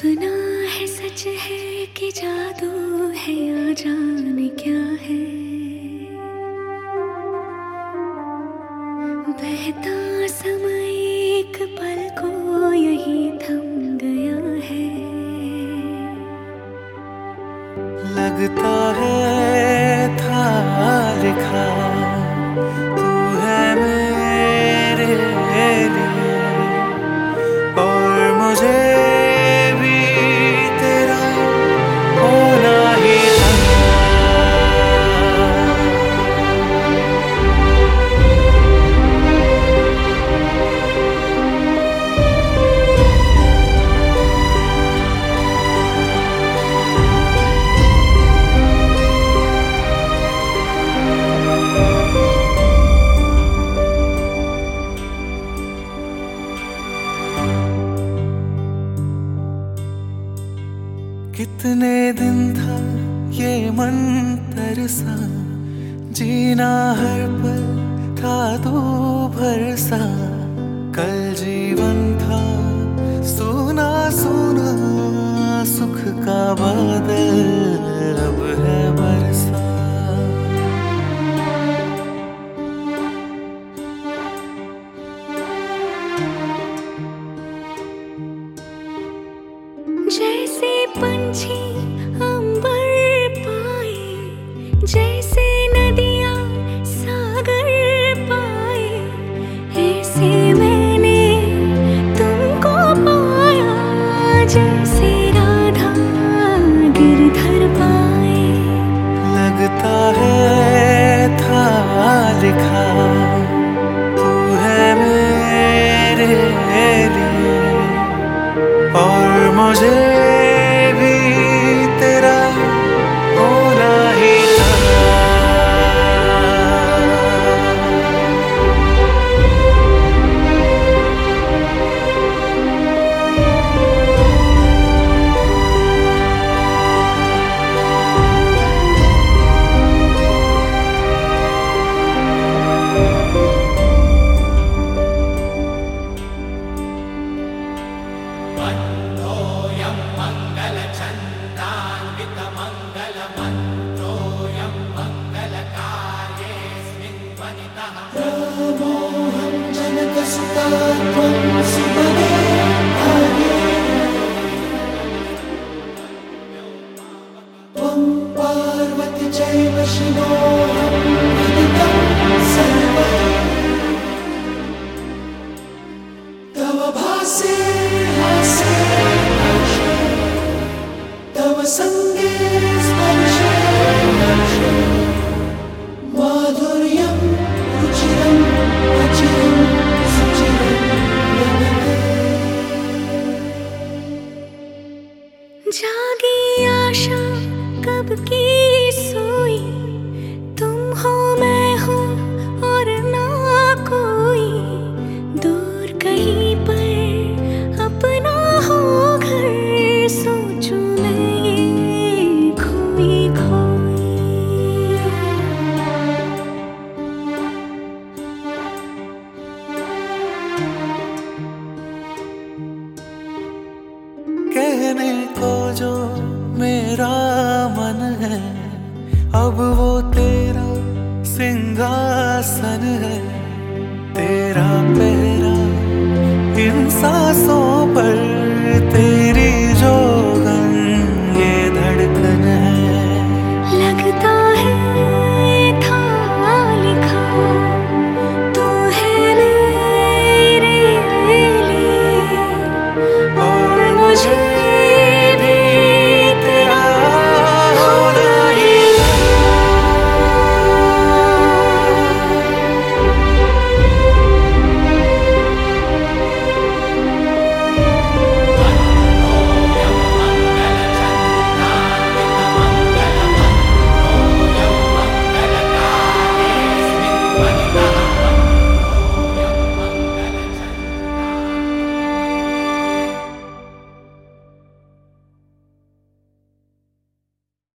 सपना है सच है कि जादू है या जाने क्या है। बहता समय एक पल को यही थम गया है। लगता है था लिखा तू है मेरे लिए और मुझे कितने दिन था ये मन तरसा, जीना हर पल था तू भरसा। कल जीवन था सुना सुना, सुख का बादल अब है बरसा। जैसे पंछी अंबर पाए, जैसे नदियां सागर पाए, ऐसे मैंने तुमको पाया। जैसे राधा गिरधर पाए। लगता है था लिखा तू है मेरे लिए और मुझे पार्वती चैव शिवो तव भासे हासे तव संगे स्पर्शे माधुर्यं रुचिरं अचिरं सुचिरं जागी आशा कब की सोई, तुम हो मैं हूँ और ना कोई। दूर कहीं पर अपना हो घर, सोचूं मैं ये खोई खोई। कहने को जो मेरा मन है, अब वो तेरा सिंहासन है। तेरा पहरा इन सांसों